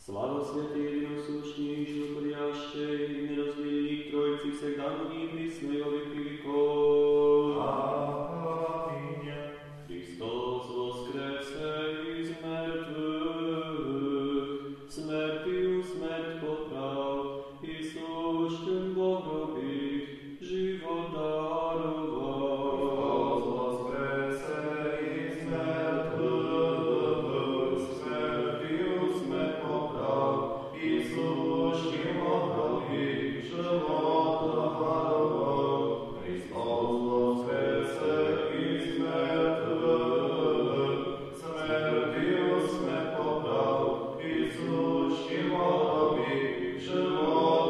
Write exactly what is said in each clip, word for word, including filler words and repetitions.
Slavosvjetý jedinosušný, životvorjašćej i nerazbiljnik Trojci всегданови присно и во веки веков. Аминь. Христос воскресе из мертвых, смертью смерть поправ, и сущим Богови живот даровал. Христос воскресе из мертвых, смертью смерть поправ, и сущим Богови живот даровал. Христос воскресе из мертвых, смертью смерть поправ, и сущим Богови живот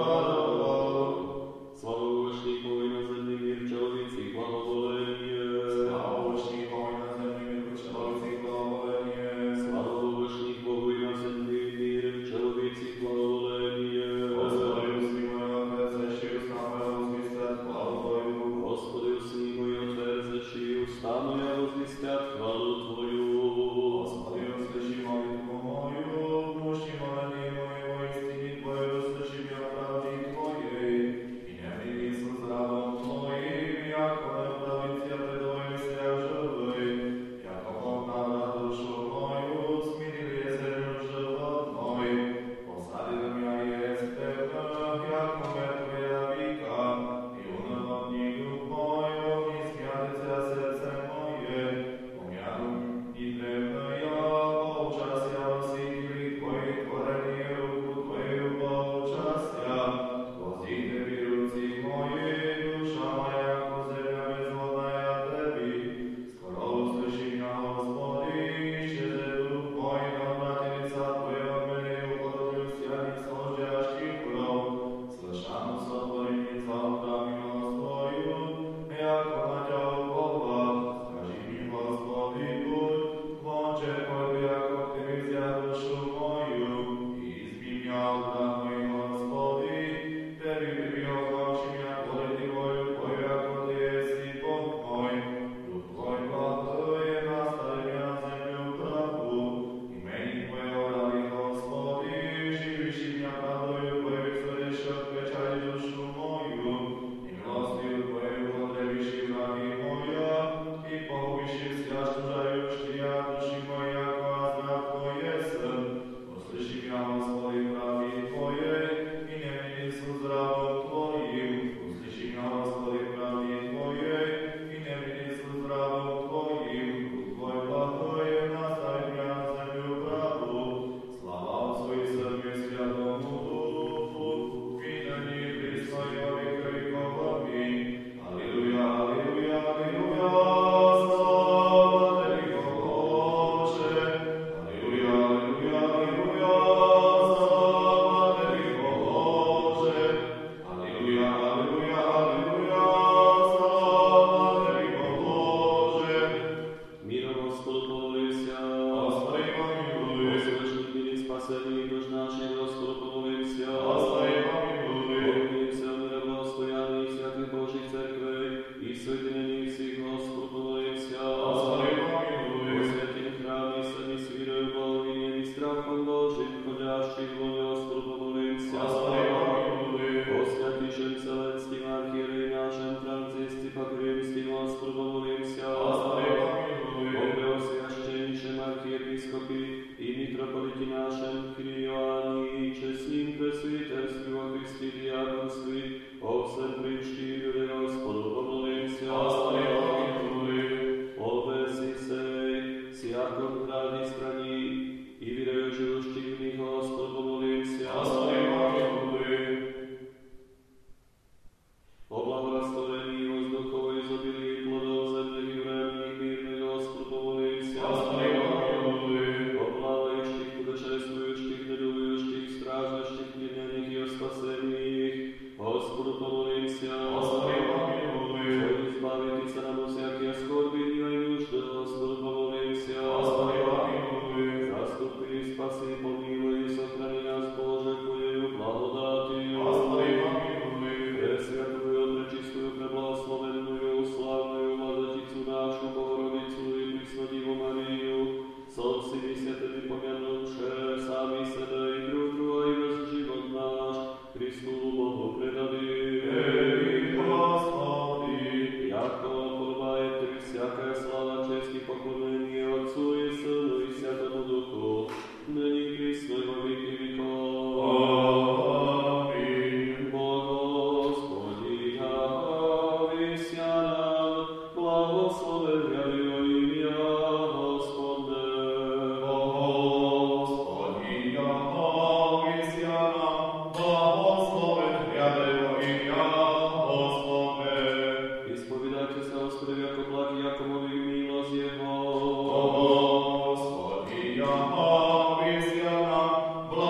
даровал. Славовошний Бой на землі мир чоловіці благоволення. Славочний Бог на землі мир чоловіці благоволення. Славовошний Богу на землі мир чоловіці благоволення. Господи, усі мої отверзеші уста моя возвістять хвалу Твою. Господи, усі мої отверзеші уста моя возвістять хвалу Твою. Господи, услыши молитву мою, внуши моление мое во истине Твоей, услыши меня правде Твоей, и не мили со здравом Твоим, яко не править я предвою себя живый, яко окна на душу мою, смирили землю живот мой, посадил меня есть пепел, яко мертвая вика, и уныло книгу мою, не смятится сердце мое, помяну и древная, полчасья восхитили Твои творения, руку Твою полчасья, возите руці мої, душа моя, ко земля безводная Теби, скоро услыши меня, Господи, исчезе дух мой, но обратилица Твоя в мене, уподоблюсь я не сложащих кров, слышану сотвори мне за устами Твою, яко на Тя уповав, скажи ми, Господи, будь, вонче Твой, яко Ти взя душу мою, и изби меня от враг моих, Господи, Теби прибил, хочи меня творити волю Твою, яко Ти еси Бог мой, дух Твой благое, настави меня на землю правду, имени Твоего ради, Господи, живиши меня правдою Твою, изведешь от печали душу мою, и милостью Твою потребиши враги моя, и погубиши вся чужающая души моя, яко азрак Твой есен. Услыши меня, Господи, правде Твоей, и не мини со здравом Твоим. Услыши меня, Господи, правде Твоей, и не мини со здравом Твоим. Дух Твой благое, настави меня на землю правду. Слава Отцу и Сыну и Святому Духу, и ныне и присно и во веки веков. Аминь. Аллилуйя, аллилуйя, аллилуйя, слава Тебе, Боже. Аллилуйя, аллилуйя, аллилуйя, слава Тебе, Боже. Аллилуйя, аллилуйя, аллилуйя, слава Тебе, Боже. Миром Господу помолився. Господи, помилуй. Господи, милий спасений душ наших, Господу помолився. Господи, помилуй. Помолився мира благостоянних святих Божих церквей і соединених всіх, Господу помолився. Господи, помилуй. У святім храмі самі з вірою, благовінням і страхом Божим, ходящих волі, Господу помолився. Господи, помилуй. О святішим Вселенським архієреї нашим Францисці Покримським, Господу помолився. Господи, помилуй. О преосвященнішим архієпископі і митрополиті нашим Кирилі, чеснім пресвітерстві во Христі діяконстві, о всем причті люди, Господу помолився. Господи, помилуй. О весі сей, всяком граді страні, і вірою живущих в них, Господу помолився. Господи, помилуй. О благорастворенні воздухової изобилии плодов земних і временних мирних, Господу помолився. Господи, помилуй. О плавающих, путешествующих, недугующих, страждущих, пленених и о спасении их, Господу помолився. Господи, помилуй. О избавитися нам priсно i во веки веков. Амин. Господи, явися нам, благословен ряди во ім'я Господне. Господи, явися нам, благословен гряде во ім'я Господне. Исповідайтеся, Господи, яко благ, яко мови милость Його. Господи, явися нам,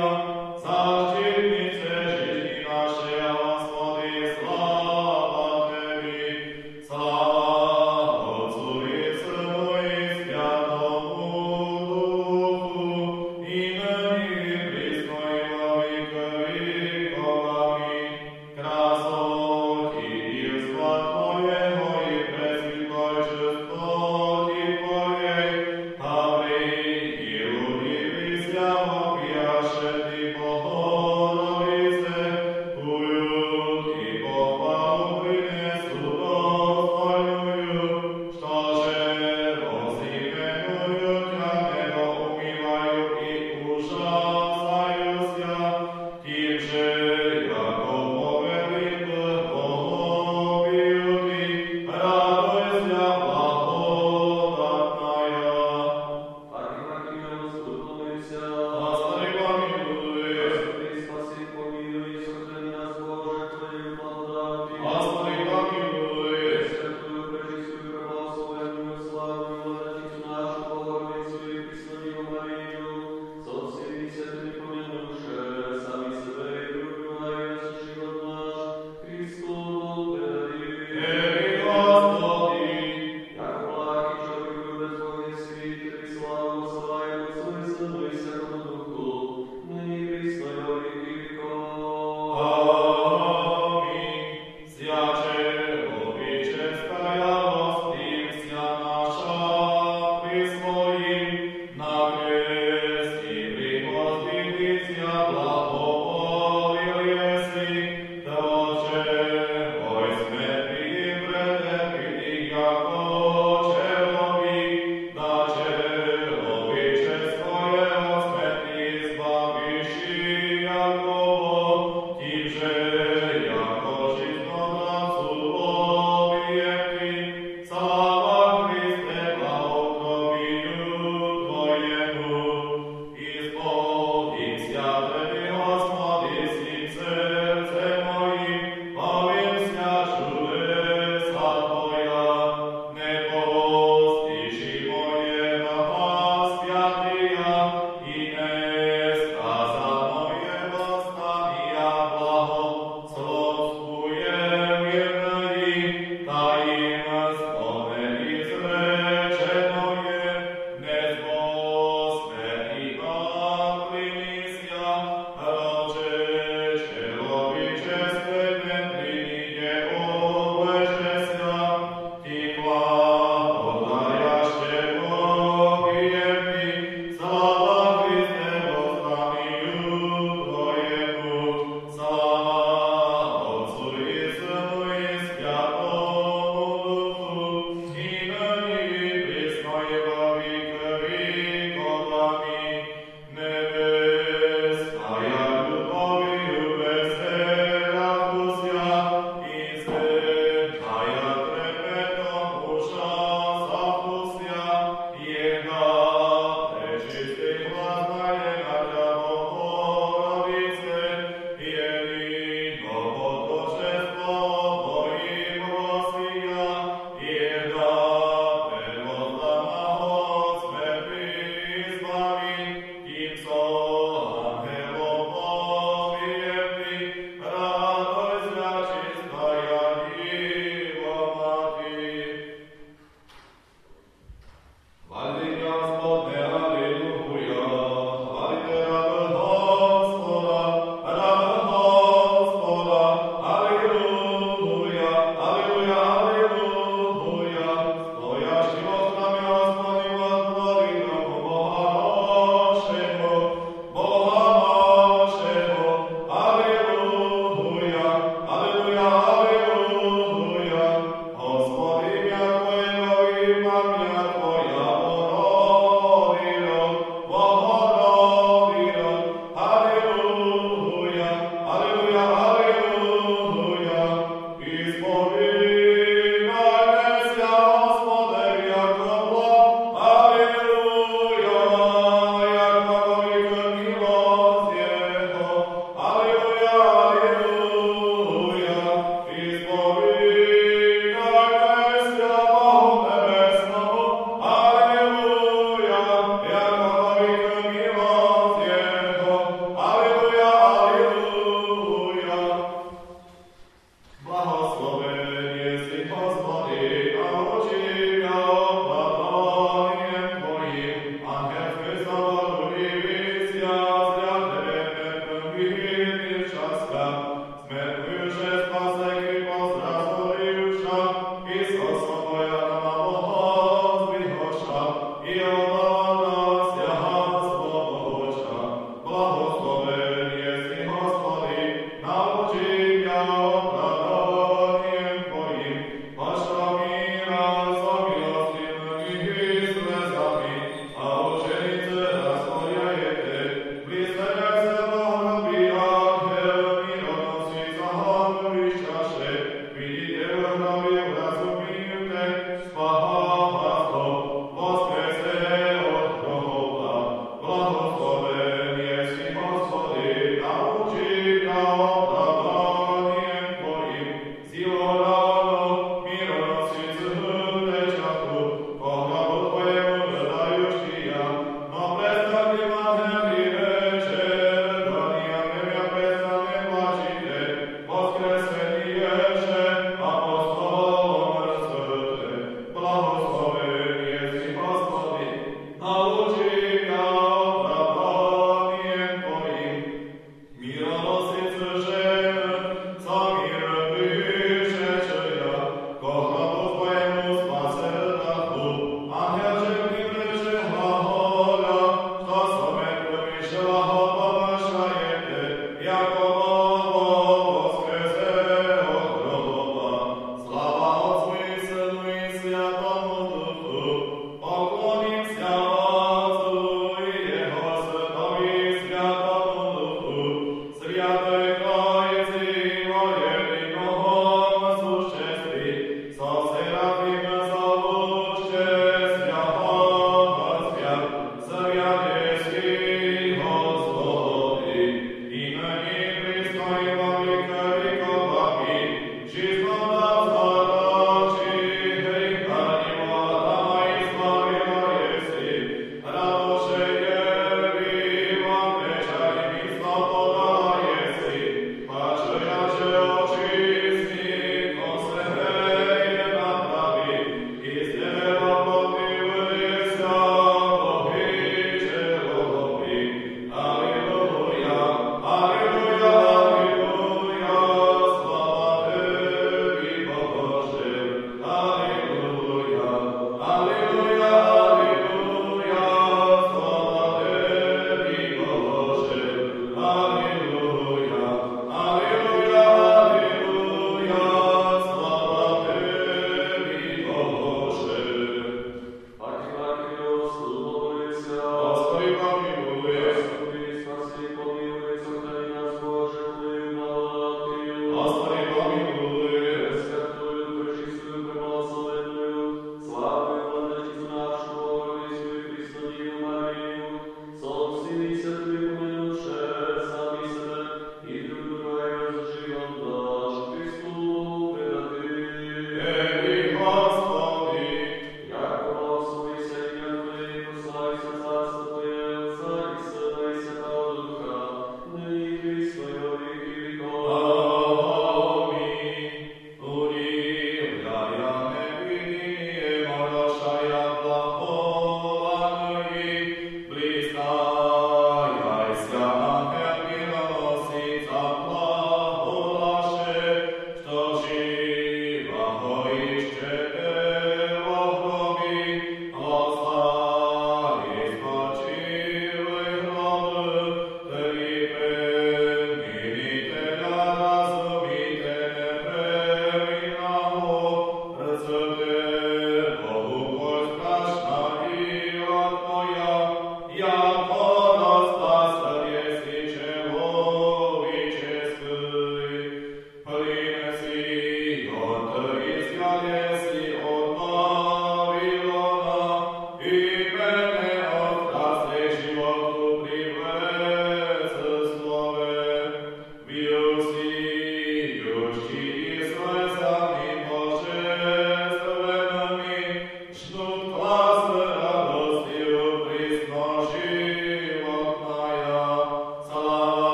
Святого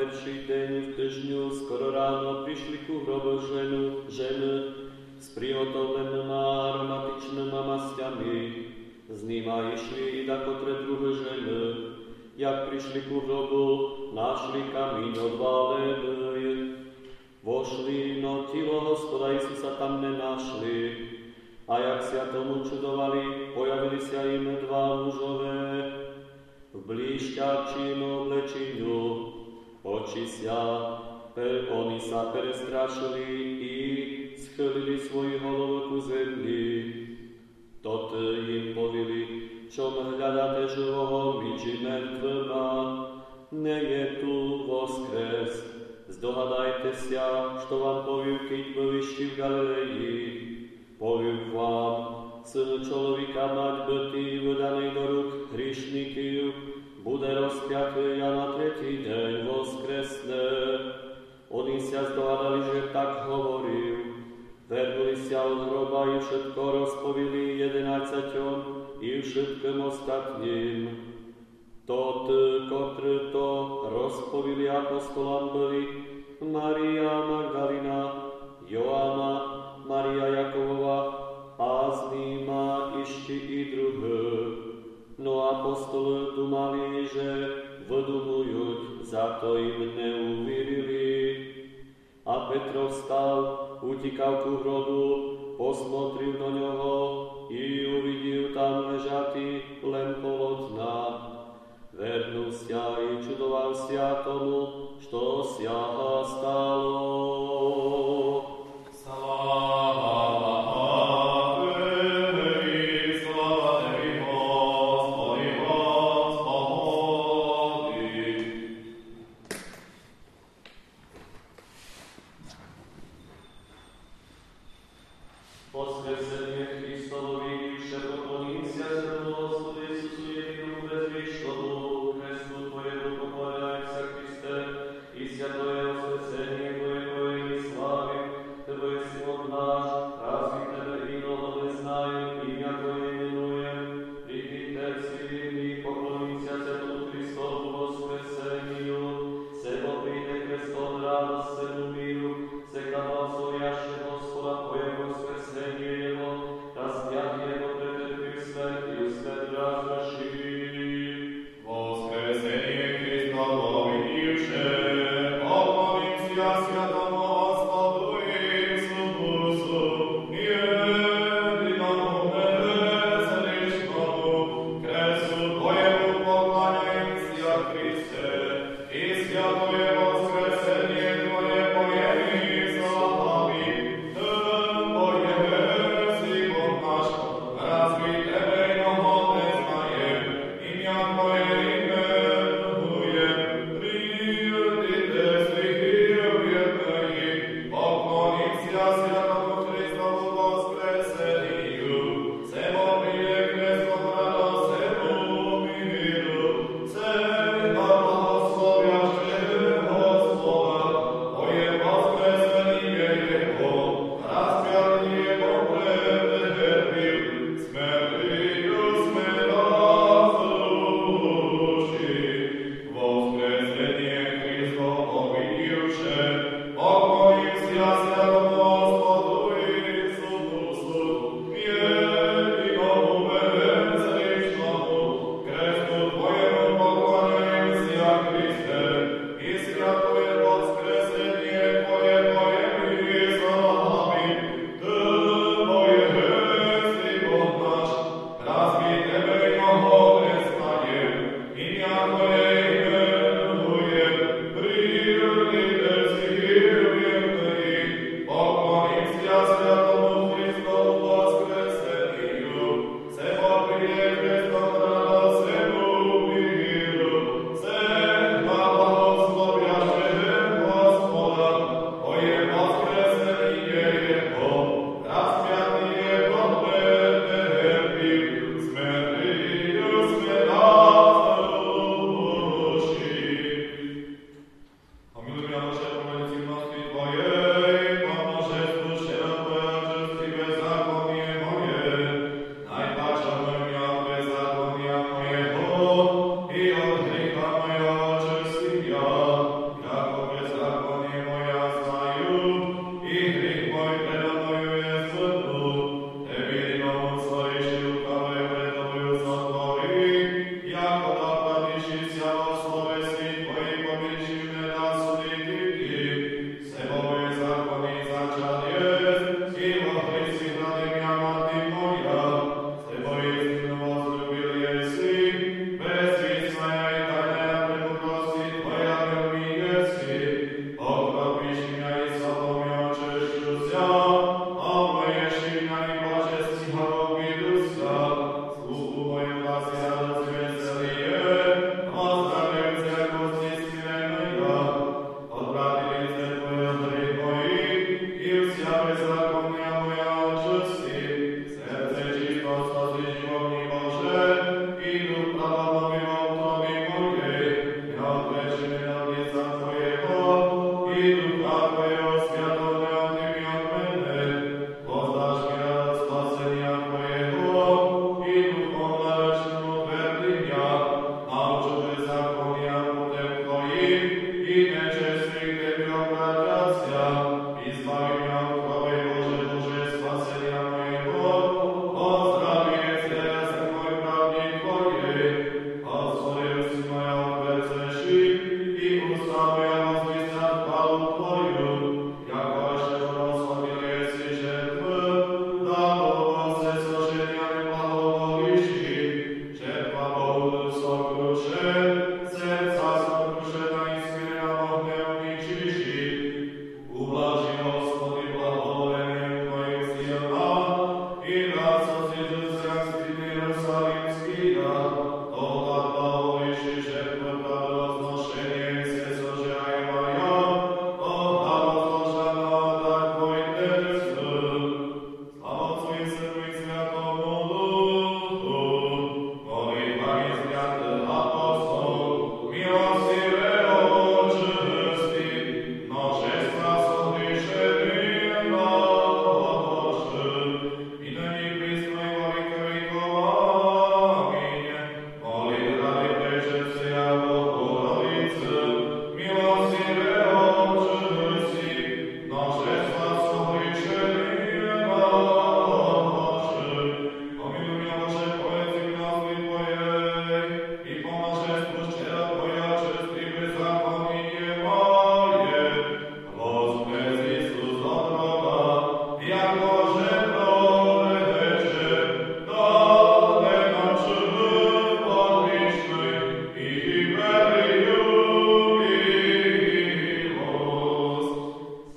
perší deň v týždňu skoro ráno prišli ku hrobu ženu, ženy s prihotovenými aromatičnými masťami. Z nima išli i dakotre druhé ženy. Jak prišli ku hrobu, našli kamín odvalený. Vošli, no telo Hospoda Isusa tam nenašli. A jak sa tomu čudovali, pojavili sa im dva mužové v blíšťačím oblečeniu. Oči sa, per, oni sa prestrašili i schylili svoju hlavu ku zemi. Tot im povili, čom hľadáte živoho, my či mŕtvema, ne je tu voskres. Zdohadajte sa, što vám poviem, keď bylišti v Galileji. Poviem vám, Syn človeka mať bytý vydaný do rúk hriešnikov, bude rozpiatý a na tretí deň voskresne. Oni sa zdohadali, že tak hovoril. Verbili sa od hroba i všetko rozpovili jedenácťom i všetkým ostatným. Tot, kotr to rozpovili apostolam byli Maria Magdalena, Joána, Maria Jakovova a z nima ešte i druhé. No apostoli dumali, že vydumujú, za to im neuverili. A Petro vstal, utíkal ku hrobu, posmotril do ňoho i uvidel tam ležatý len polotna. Vernul sa i čudoval sa tomu, što sa stalo.